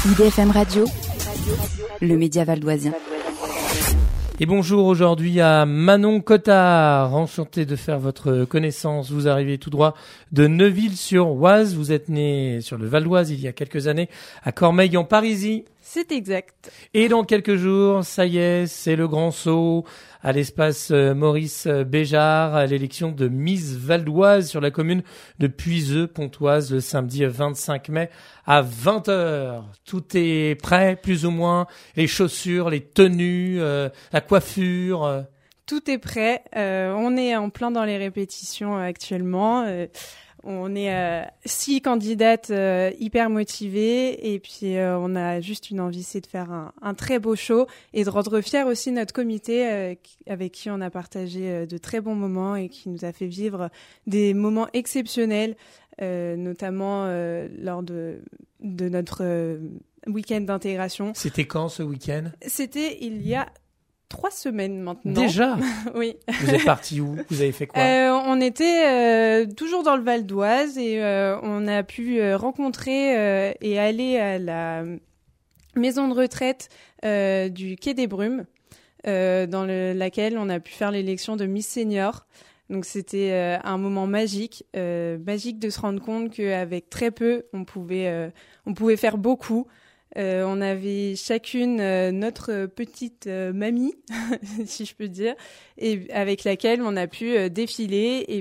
IDFM Radio, le média valdoisien. Et bonjour aujourd'hui à Manon Cottard, enchanté de faire votre connaissance. Vous arrivez tout droit de Neuville-sur-Oise. Vous êtes né sur le Val d'Oise il y a quelques années à Cormeilles en Parisis. C'est exact. Et dans quelques jours, ça y est, c'est le grand saut à l'espace Maurice Béjart, à l'élection de Miss Val d'Oise sur la commune de Puiseux-Pontoise le samedi 25 mai à 20h. Tout est prêt, plus ou moins, les chaussures, les tenues, la coiffure. Tout est prêt. On est en plein dans les répétitions actuellement. On est 6 candidates hyper motivées et puis on a juste une envie, c'est de faire un très beau show et de rendre fier aussi notre comité avec qui on a partagé de très bons moments et qui nous a fait vivre des moments exceptionnels, notamment lors de notre week-end d'intégration. C'était quand ce week-end ? C'était il y a 3 semaines maintenant. Déjà ? Oui. Vous êtes parti où ? Vous avez fait quoi ? On était toujours dans le Val d'Oise et on a pu rencontrer et aller à la maison de retraite du Quai des Brumes, dans laquelle on a pu faire l'élection de Miss Senior. Donc c'était un moment magique de se rendre compte qu'avec très peu, on pouvait faire beaucoup. On avait chacune notre petite mamie, si je peux dire, et avec laquelle on a pu défiler et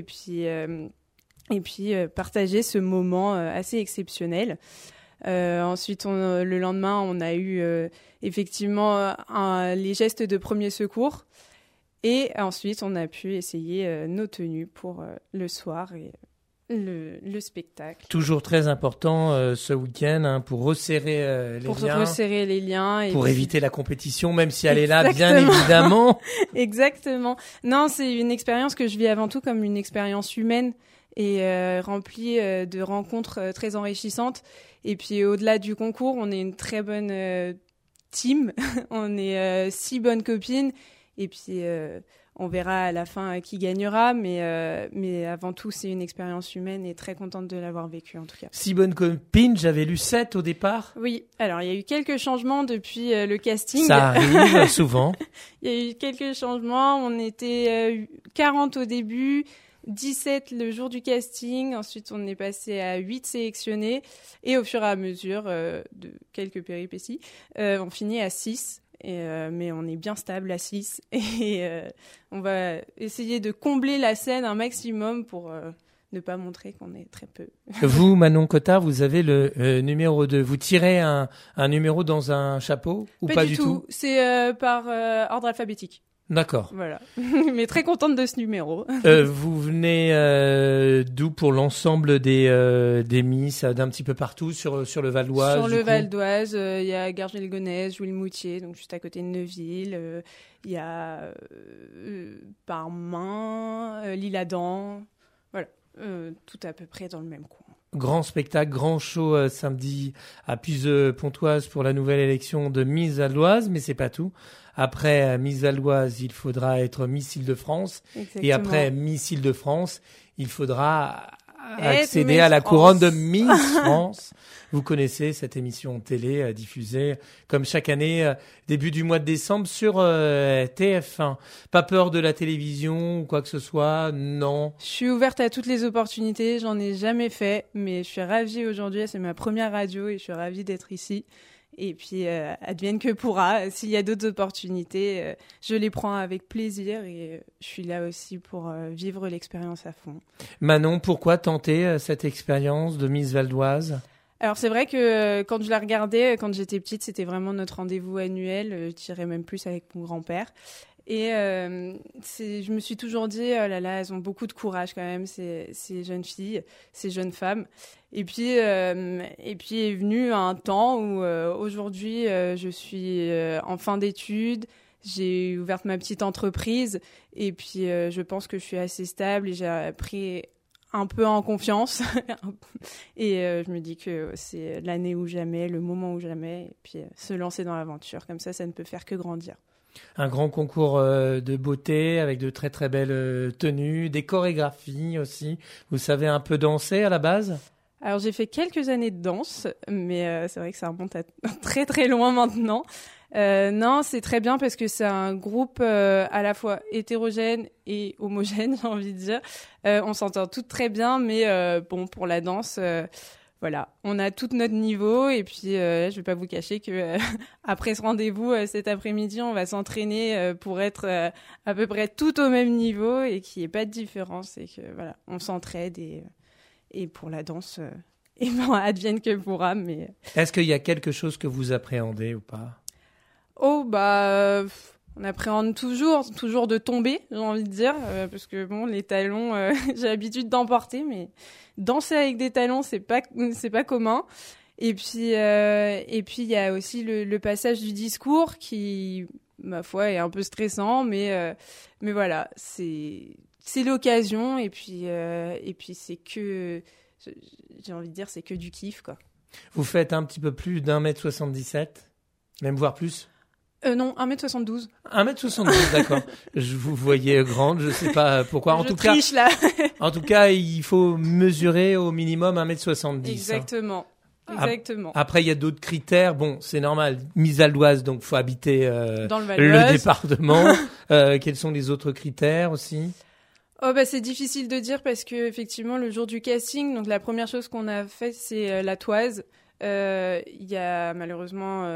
puis partager ce moment assez exceptionnel. Ensuite, le lendemain, on a eu effectivement les gestes de premier secours. Et ensuite, on a pu essayer nos tenues pour le soir et le spectacle. Toujours très important ce week-end pour resserrer les liens. Pour resserrer les liens. Et pour éviter la compétition, même si elle est là, bien évidemment. Exactement. Non, c'est une expérience que je vis avant tout comme une expérience humaine et remplie de rencontres très enrichissantes. Et puis au-delà du concours, on est une très bonne team. On est 6 bonnes copines. Et puis on verra à la fin qui gagnera, mais avant tout, c'est une expérience humaine et très contente de l'avoir vécue en tout cas. 6 bonnes copines, j'avais lu 7 au départ. Oui, alors il y a eu quelques changements depuis le casting. Ça arrive souvent. Il y a eu quelques changements, on était 40 au début, 17 le jour du casting, ensuite on est passé à 8 sélectionnés et au fur et à mesure de quelques péripéties, on finit à 6. Mais on est bien stable à 6 et on va essayer de combler la scène un maximum pour ne pas montrer qu'on est très peu. Vous, Manon Cottard, vous avez le numéro 2. Vous tirez un numéro dans un chapeau ou pas du tout ? C'est par ordre alphabétique. D'accord. Voilà. Mais très contente de ce numéro. Vous venez d'où pour l'ensemble des Miss d'un petit peu partout sur le Val d'Oise? Sur le Val d'Oise, il y a Garges-les-Gonesse, Jouy-le-Moutier, donc juste à côté de Neuville. Il y a Parmain, l'Isle-Adam. Voilà, tout à peu près dans le même coin. Grand spectacle, grand show samedi à Puiseux-Pontoise pour la nouvelle élection de Miss Val d'Oise, mais c'est pas tout. Après Miss Val d'Oise, il faudra être Miss Île-de-France. Exactement. Et après Miss Île-de-France, il faudra accéder à la couronne de Miss France. Vous connaissez cette émission télé diffusée comme chaque année début du mois de décembre sur TF1. Pas peur de la télévision ou quoi que ce soit, non. Je suis ouverte à toutes les opportunités, j'en ai jamais fait, mais je suis ravie aujourd'hui, c'est ma première radio et je suis ravie d'être ici. Et puis, advienne que pourra. S'il y a d'autres opportunités, je les prends avec plaisir et je suis là aussi pour vivre l'expérience à fond. Manon, pourquoi tenter cette expérience de Miss Val d'Oise ? Alors, c'est vrai que quand je la regardais, quand j'étais petite, c'était vraiment notre rendez-vous annuel. Je dirais même plus avec mon grand-père. Et je me suis toujours dit, oh là là, elles ont beaucoup de courage quand même, ces jeunes filles, ces jeunes femmes. Et puis est venu un temps où aujourd'hui, je suis en fin d'études, j'ai ouvert ma petite entreprise et puis je pense que je suis assez stable et j'ai pris un peu en confiance. Et je me dis que c'est l'année ou jamais, le moment ou jamais, et puis se lancer dans l'aventure. Comme ça ne peut faire que grandir. Un grand concours de beauté avec de très très belles tenues, des chorégraphies aussi. Vous savez un peu danser à la base ? Alors, j'ai fait quelques années de danse, mais c'est vrai que ça remonte à très très loin maintenant. Non, c'est très bien parce que c'est un groupe à la fois hétérogène et homogène, j'ai envie de dire. On s'entend toutes très bien, mais bon, pour la danse, voilà, on a tout notre niveau. Et puis, je vais pas vous cacher que après ce rendez-vous cet après-midi, on va s'entraîner pour être à peu près tout au même niveau et qu'il n'y ait pas de différence et que voilà, on s'entraide et pour la danse, et ben, advienne que pourra. Mais est-ce qu'il y a quelque chose que vous appréhendez ou pas? Oh, on appréhende toujours de tomber, j'ai envie de dire, parce que bon, les talons, j'ai l'habitude d'en porter, mais danser avec des talons, c'est pas commun. Et puis, il y a aussi le passage du discours qui, ma foi, est un peu stressant, mais voilà, c'est l'occasion, et puis c'est que, j'ai envie de dire, c'est que du kiff, quoi. Vous faites un petit peu plus d'1m77, même voire plus? Non, 1m72. 1m72, d'accord. Je vous voyais grande, je sais pas pourquoi. Je triche, là. En tout cas, il faut mesurer au minimum 1m70. Exactement. Exactement. Après, il y a d'autres critères. Bon, c'est normal. Mise à l'Oise, donc faut habiter dans le département. Quels sont les autres critères aussi? Oh, c'est difficile de dire parce que effectivement, le jour du casting, donc la première chose qu'on a fait, c'est la toise. Il y a malheureusement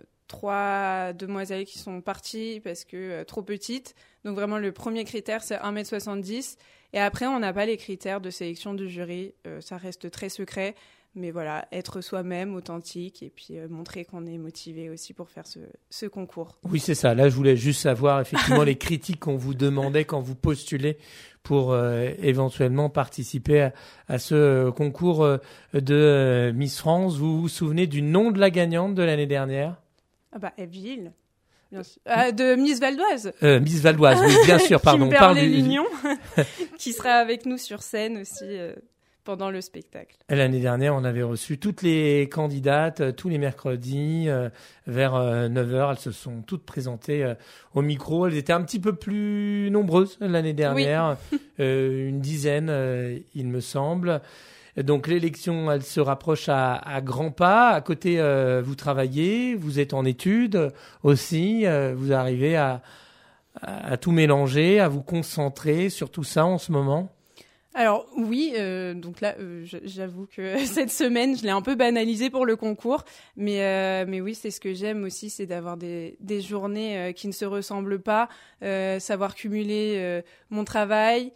3 demoiselles qui sont parties parce que trop petites. Donc vraiment, le premier critère, c'est 1m70. Et après, on n'a pas les critères de sélection du jury. Ça reste très secret. Mais voilà, être soi-même, authentique, et puis montrer qu'on est motivé aussi pour faire ce concours. Oui, c'est ça. Là, je voulais juste savoir effectivement les critiques qu'on vous demandait quand vous postulez pour éventuellement participer à ce concours de Miss France. Vous vous souvenez du nom de la gagnante de l'année dernière? Evelyne. Bien sûr. De Miss Valdoise. Miss Valdoise, oui, bien sûr, pardon. Kimberley Lignon, qui sera avec nous sur scène aussi pendant le spectacle. L'année dernière, on avait reçu toutes les candidates, tous les mercredis, vers 9h. Elles se sont toutes présentées au micro. Elles étaient un petit peu plus nombreuses l'année dernière, oui. Une dizaine, il me semble. Donc l'élection, elle se rapproche à grands pas. À côté, vous travaillez, vous êtes en études aussi. Vous arrivez à tout mélanger, à vous concentrer sur tout ça en ce moment? Alors oui, donc là, j'avoue que cette semaine, je l'ai un peu banalisé pour le concours, mais oui, c'est ce que j'aime aussi, c'est d'avoir des journées qui ne se ressemblent pas, savoir cumuler mon travail,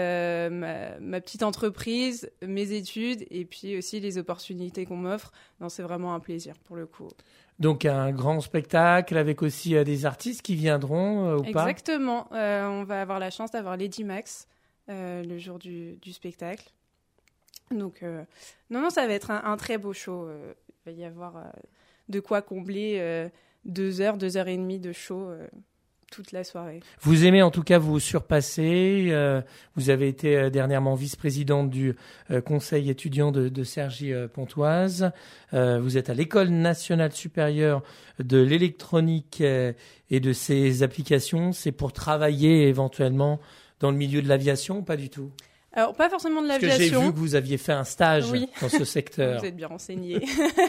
ma petite entreprise, mes études, et puis aussi les opportunités qu'on m'offre. Non, c'est vraiment un plaisir pour le coup. Donc un grand spectacle avec aussi des artistes qui viendront ou pas? Exactement, on va avoir la chance d'avoir Lady Max. Le jour du spectacle. Donc, non, ça va être un très beau show. Il va y avoir de quoi combler 2 heures, 2 heures et demie de show toute la soirée. Vous aimez en tout cas vous surpasser. Vous avez été dernièrement vice-présidente du conseil étudiant de Cergy-Pontoise. Vous êtes à l'École nationale supérieure de l'électronique et de ses applications. C'est pour travailler éventuellement dans le milieu de l'aviation ou pas du tout? Alors, pas forcément de l'aviation. Parce que j'ai vu que vous aviez fait un stage dans ce secteur. Vous êtes bien renseigné.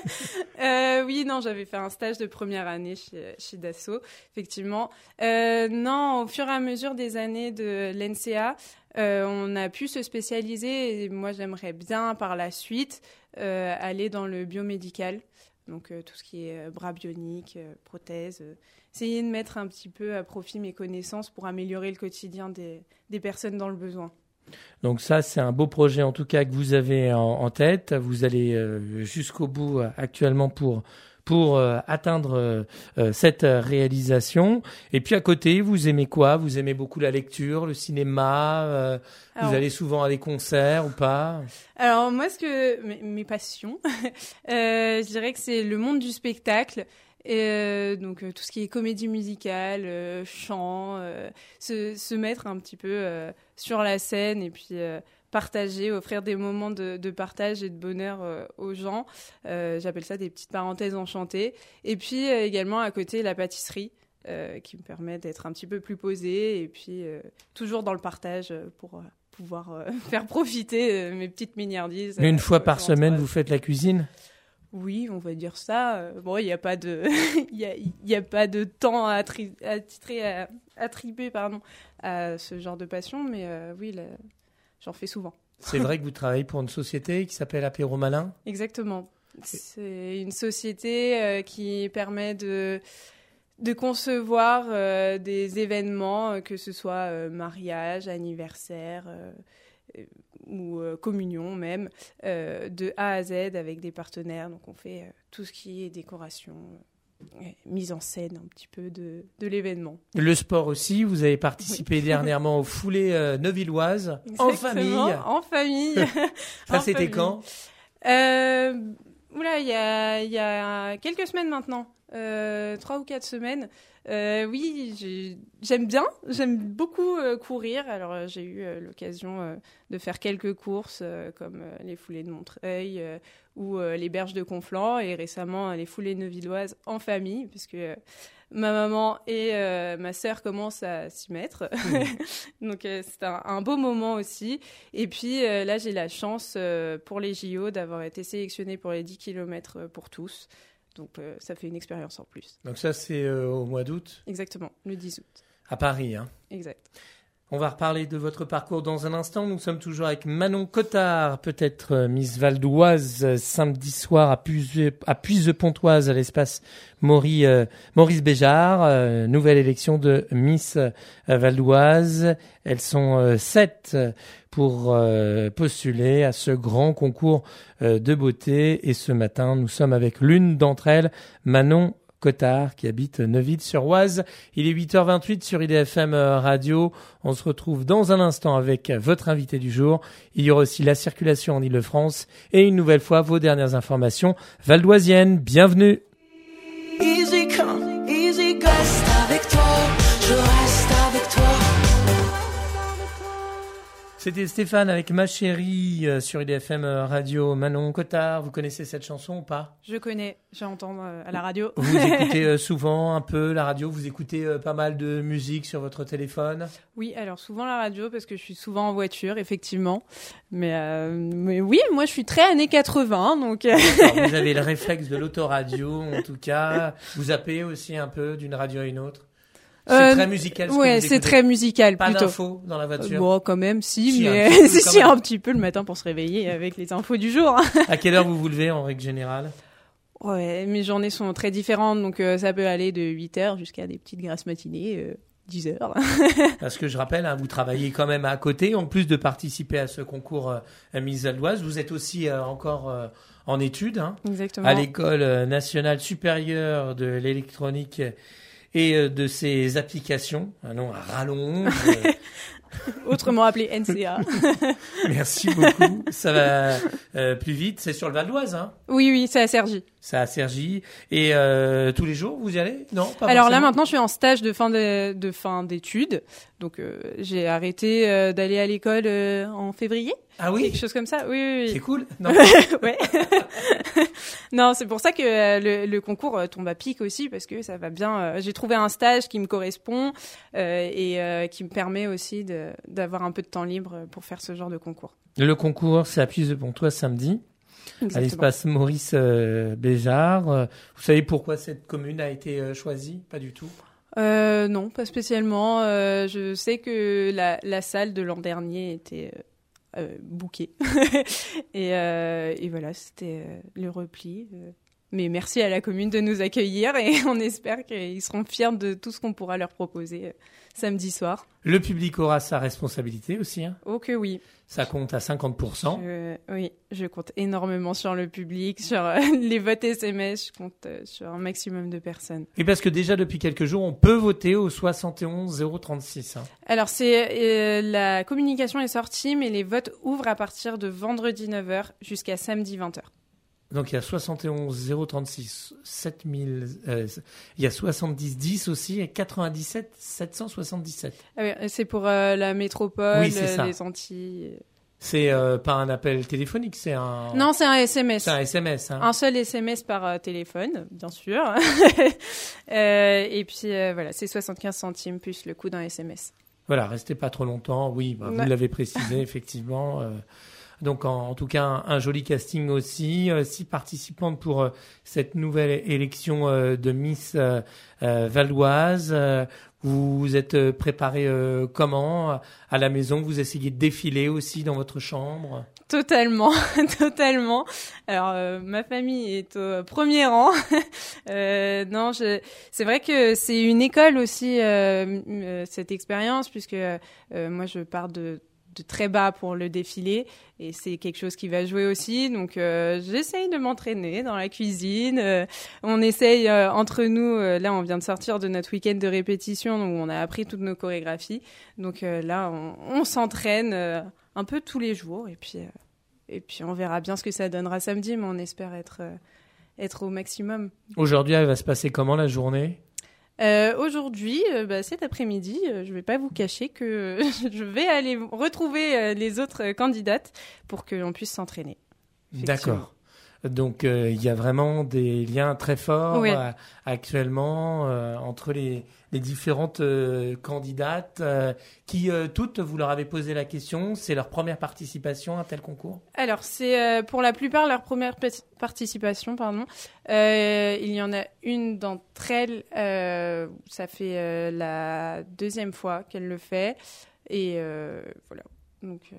Oui, non, j'avais fait un stage de première année chez Dassault, effectivement. Non, au fur et à mesure des années de l'NCA, on a pu se spécialiser. Et moi, j'aimerais bien, par la suite, aller dans le biomédical. Donc, tout ce qui est bras bioniques, prothèses. Essayer de mettre un petit peu à profit mes connaissances pour améliorer le quotidien des personnes dans le besoin. Donc ça, c'est un beau projet en tout cas que vous avez en tête. Vous allez jusqu'au bout actuellement pour atteindre cette réalisation. Et puis à côté, vous aimez quoi? Vous aimez beaucoup la lecture, le cinéma, vous allez souvent à des concerts ou pas? Alors moi, mes passions, je dirais que c'est le monde du spectacle. Donc tout ce qui est comédie musicale, chant, se mettre un petit peu sur la scène et puis partager, offrir des moments de partage et de bonheur aux gens. J'appelle ça des petites parenthèses enchantées. Et puis également à côté la pâtisserie qui me permet d'être un petit peu plus posée et puis toujours dans le partage pour pouvoir faire profiter mes petites mignardises. Une fois par semaine, vous faites la cuisine ? Oui, on va dire ça. Bon, il n'y a pas de, il y a pas de temps à attribuer, à ce genre de passion, mais oui, j'en fais souvent. C'est vrai que vous travaillez pour une société qui s'appelle Apéro Malin ? Exactement. C'est une société qui permet de concevoir des événements, que ce soit mariage, anniversaire ou communion même, de A à Z avec des partenaires. Donc on fait tout ce qui est décoration, mise en scène un petit peu de l'événement. Le sport aussi, vous avez participé dernièrement aux foulées neuvilloises. Exactement, en famille. Ça, c'était quand ? Oula, il y a quelques semaines maintenant, 3 ou 4 semaines. Oui, j'aime beaucoup courir. Alors j'ai eu l'occasion de faire quelques courses comme les foulées de Montreuil ou les berges de Conflans, et récemment les foulées neuvilloises en famille, puisque ma maman et ma sœur commencent à s'y mettre. Donc c'est un beau moment aussi. Et puis là, j'ai la chance pour les JO d'avoir été sélectionnée pour les 10 km pour tous. Donc ça fait une expérience en plus. Donc ça, c'est au mois d'août ? Exactement, le 10 août. À Paris, hein ? Exact. On va reparler de votre parcours dans un instant. Nous sommes toujours avec Manon Cottard, peut-être Miss Val d'Oise, samedi soir à Puise-Pontoise, à l'espace Maurice Béjart. Nouvelle élection de Miss Val d'Oise. Elles sont 7 pour postuler à ce grand concours de beauté. Et ce matin, nous sommes avec l'une d'entre elles, Manon Cottard, qui habite Neuville-sur-Oise. Il est 8h28 sur IDFM Radio. On se retrouve dans un instant avec votre invité du jour. Il y aura aussi la circulation en Ile-de-France et une nouvelle fois vos dernières informations valdoisiennes. Bienvenue. Easy come, easy go. Reste avec toi, je reste avec toi. C'était Stéphane avec Ma Chérie sur IDFM Radio. Manon Cottard, vous connaissez cette chanson ou pas ? Je connais, j'entends à la radio. Vous écoutez souvent un peu la radio, vous écoutez pas mal de musique sur votre téléphone ? Oui, alors souvent la radio parce que je suis souvent en voiture, effectivement. Mais oui, moi je suis très années 80, donc... Alors, vous avez le réflexe de l'autoradio, en tout cas. Vous zappez aussi un peu d'une radio à une autre ? C'est très musical. Ouais, c'est très musical. Pas plutôt. d'infos dans la voiture. Bon, quand même, si mais un un petit peu le matin pour se réveiller avec les infos du jour. À quelle heure vous vous levez en règle générale ? Ouais, mes journées sont très différentes, donc ça peut aller de 8h jusqu'à des petites grasses matinées, 10h. Parce que je rappelle, vous travaillez quand même à côté, en plus de participer à ce concours Miss Val d'Oise, vous êtes aussi encore en études, Exactement. À l'École nationale supérieure de l'électronique et de ses applications, un nom à rallonge. Autrement appelé NCA. Merci beaucoup. Ça va plus vite. C'est sur le Val d'Oise, Oui, c'est à Cergy. C'est à Cergy. Et tous les jours, vous y allez ? Non, pas Alors forcément. là, maintenant, je suis en stage de fin d'études. Donc, j'ai arrêté d'aller à l'école en février. Ah oui ? Quelque chose comme ça. Oui. C'est cool. Non. Ouais. Non, c'est pour ça que le concours tombe à pic aussi, parce que ça va bien. J'ai trouvé un stage qui me correspond et qui me permet aussi d'avoir un peu de temps libre pour faire ce genre de concours. Le concours, c'est à Puise-Pontoise samedi, Exactement. à l'espace Maurice Béjart. Vous savez pourquoi cette commune a été choisie ? Pas du tout. Non, pas spécialement. Je sais que la salle de l'an dernier était bookée. et voilà, c'était le repli. Mais merci à la commune de nous accueillir et on espère qu'ils seront fiers de tout ce qu'on pourra leur proposer samedi soir. Le public aura sa responsabilité aussi. Oh que oui. Ça compte à 50%. Oui, je compte énormément sur le public, sur les votes SMS, je compte sur un maximum de personnes. Et parce que déjà depuis quelques jours, on peut voter au 71 036. Alors la communication est sortie, mais les votes ouvrent à partir de vendredi 9h jusqu'à samedi 20h. Donc il y a 71 036 7000, il y a 70 10 aussi et 97 777. Ah oui, c'est pour la métropole, oui, c'est les Antilles. C'est pas un appel téléphonique, c'est un... Non, c'est un SMS. C'est un SMS. Un seul SMS par téléphone, bien sûr. Et puis voilà, c'est 75 centimes plus le coût d'un SMS. Voilà, restez pas trop longtemps. Oui, vous l'avez précisé, effectivement. Donc, en tout cas, un joli casting aussi. 6 participantes pour cette nouvelle élection de Miss Val-d'Oise. Vous vous êtes préparé comment à la maison? Vous essayez de défiler aussi dans votre chambre? Totalement, totalement. Alors, ma famille est au premier rang. Non, c'est vrai que c'est une école aussi, cette expérience, puisque moi, je pars de très bas pour le défilé et c'est quelque chose qui va jouer aussi, donc j'essaye de m'entraîner dans la cuisine, on essaye entre nous, là on vient de sortir de notre week-end de répétition où on a appris toutes nos chorégraphies, donc là on s'entraîne un peu tous les jours et puis on verra bien ce que ça donnera samedi, mais on espère être au maximum. Aujourd'hui, elle va se passer comment la journée? Aujourd'hui, cet après-midi, je vais pas vous cacher que je vais aller retrouver les autres candidates pour que l'on puisse s'entraîner. D'accord. Donc, il y a vraiment des liens très forts actuellement entre les différentes candidates qui, toutes, vous leur avez posé la question, c'est leur première participation à un tel concours? Alors, c'est pour la plupart leur première participation, pardon. Il y en a une d'entre elles, ça fait la 2e fois qu'elle le fait. Et voilà. Donc...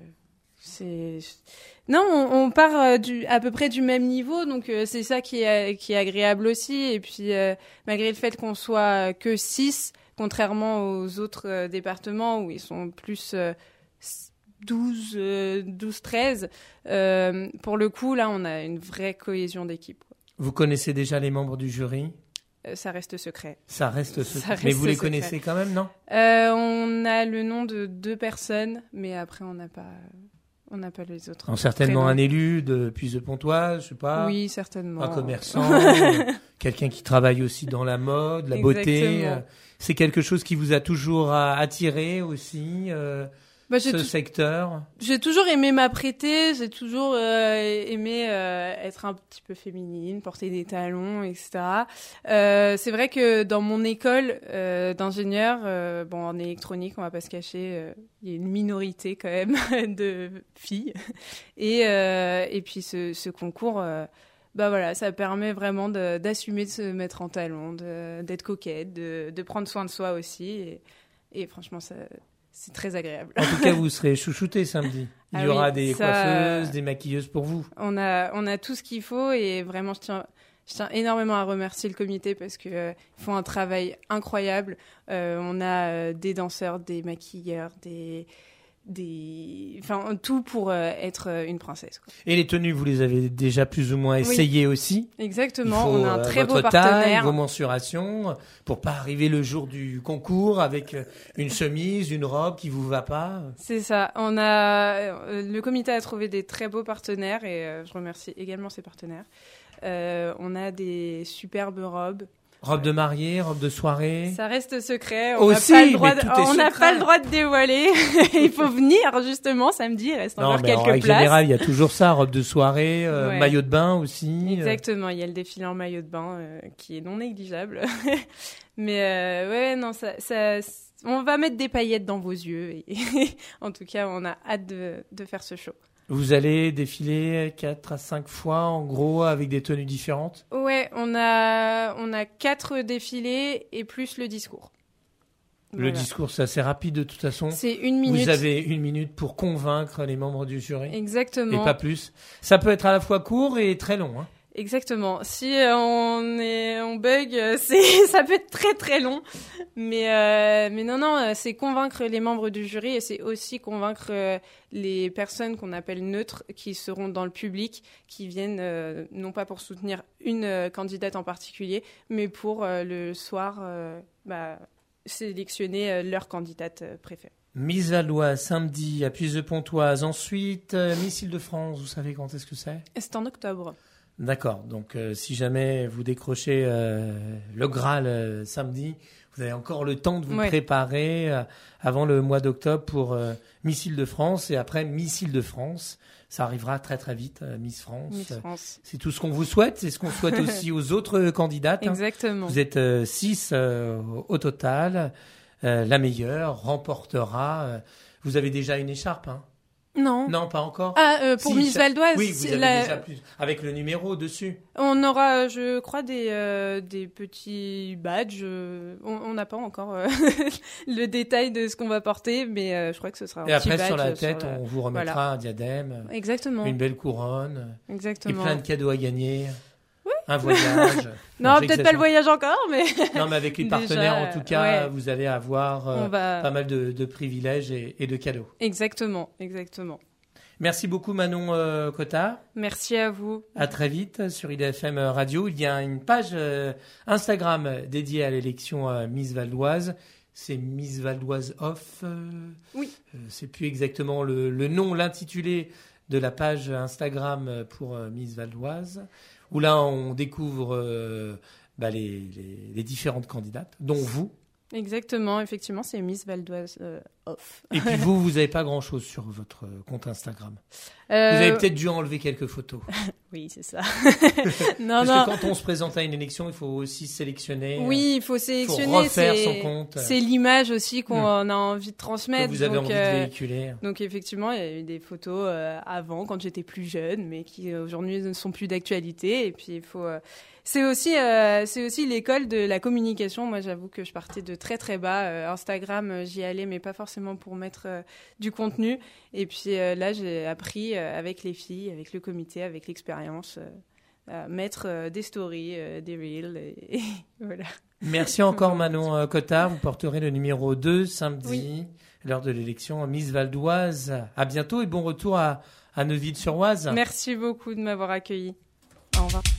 Non, on part à peu près du même niveau, donc c'est ça qui est agréable aussi. Et puis, malgré le fait qu'on soit que 6, contrairement aux autres départements où ils sont plus 12, 13, pour le coup, là, on a une vraie cohésion d'équipe. Vous connaissez déjà les membres du jury ? Ça reste secret. Ça reste secret. Mais vous les connaissez quand même, non ? On a le nom de 2 personnes, mais après, on n'a pas les autres. Certainement un élu de Puise-de-Pontoise, je sais pas. Oui, certainement. Un commerçant, quelqu'un qui travaille aussi dans la mode, la beauté. C'est quelque chose qui vous a toujours attiré aussi, ce secteur? J'ai toujours aimé m'apprêter, j'ai toujours aimé être un petit peu féminine, porter des talons, etc. C'est vrai que dans mon école d'ingénieur, en électronique, on va pas se cacher, il y a une minorité quand même de filles. Et puis ce concours, ça permet vraiment d'assumer de se mettre en talons, d'être coquette, de prendre soin de soi aussi. Et franchement, c'est très agréable. En tout cas, vous serez chouchoutée samedi. Il y aura des coiffeuses, des maquilleuses pour vous. On a tout ce qu'il faut et vraiment, je tiens énormément à remercier le comité parce qu'ils font un travail incroyable. On a des danseurs, des maquilleurs, tout pour être une princesse, quoi. Et les tenues, vous les avez déjà plus ou moins essayées aussi? Exactement, on a un très beau partenaire. Taille, vos mensurations, pour pas arriver le jour du concours avec une chemise, une robe qui vous va pas. C'est ça, le comité a trouvé des très beaux partenaires et je remercie également ces partenaires. On a des superbes robes. Robe de mariée, robe de soirée. Ça reste secret. On n'a pas le droit de dévoiler. Il faut venir, justement, samedi. Il reste encore quelques places. En général, il y a toujours ça. Robe de soirée, maillot de bain aussi. Exactement. Il y a le défilé en maillot de bain, qui est non négligeable. Mais, on va mettre des paillettes dans vos yeux. Et en tout cas, on a hâte de faire ce show. Vous allez défiler 4 à 5 fois, en gros, avec des tenues différentes? Ouais, on a 4 défilés et plus le discours. Le discours, c'est assez rapide de toute façon. C'est 1 minute. Vous avez 1 minute pour convaitre les membres du jury. Exactement. Et pas plus. Ça peut être à la fois court et très long, hein. Exactement. Si on bug, ça peut être très très long. Mais non, c'est convaincre les membres du jury et c'est aussi convaincre les personnes qu'on appelle neutres qui seront dans le public, qui viennent non pas pour soutenir une candidate en particulier, mais pour le soir sélectionner leur candidate préférée. Miss Val-d'Oise samedi à Puise-de-Pontoise. Ensuite, Miss Île-de-France, vous savez quand est-ce que c'est? C'est en octobre. D'accord, donc si jamais vous décrochez le Graal samedi, vous avez encore le temps de vous préparer avant le mois d'octobre pour Miss Île-de-France et après Miss Île-de-France. Ça arrivera très très vite, Miss France. Miss France. C'est tout ce qu'on vous souhaite, c'est ce qu'on souhaite aussi aux autres candidates. Exactement. Vous êtes 6 au total. la meilleure remportera. Vous avez déjà une écharpe, hein? Non, pas encore. Pour Miss Val d'Oise. Oui, vous avez déjà plus avec le numéro dessus. On aura, je crois, des petits badges. On n'a pas encore le détail de ce qu'on va porter, mais je crois que ce sera un petit badge. Et après, sur la tête, on vous remettra un diadème. Exactement. Une belle couronne. Exactement. Et plein de cadeaux à gagner. Oui. Un voyage. Non, peut-être pas le voyage encore, mais... Non, mais avec les partenaires, en tout cas, vous allez avoir pas mal de privilèges et de cadeaux. Exactement. Merci beaucoup Manon Cottard. Merci à vous. À très vite sur IDFM Radio. Il y a une page Instagram dédiée à l'élection Miss Val d'Oise. C'est Miss Val d'Oise Off. Oui. C'est plus exactement le nom, l'intitulé de la page Instagram pour Miss Val d'Oise, où là on découvre les différentes candidates, dont vous. Exactement, effectivement, c'est Miss Val d'Oise Off. Et puis vous n'avez pas grand-chose sur votre compte Instagram. Vous avez peut-être dû enlever quelques photos. Oui, c'est ça. Parce que quand on se présente à une élection, il faut aussi sélectionner. Oui, il faut sélectionner. Il faut refaire son compte. C'est l'image aussi qu'on a envie de transmettre. Que vous avez envie de véhiculer. Donc effectivement, il y a eu des photos avant, quand j'étais plus jeune, mais qui aujourd'hui ne sont plus d'actualité. Et puis il faut... C'est aussi l'école de la communication. Moi, j'avoue que je partais de très très bas. Instagram, j'y allais, mais pas forcément pour mettre du contenu. Et puis là, j'ai appris avec les filles, avec le comité, avec l'expérience, à mettre des stories, des reels. Et voilà. Merci encore Manon Cottard. Vous porterez le numéro 2 samedi, lors de l'élection Miss Val d'Oise. À bientôt et bon retour à Neuville-sur-Oise. Merci beaucoup de m'avoir accueilli. Au revoir.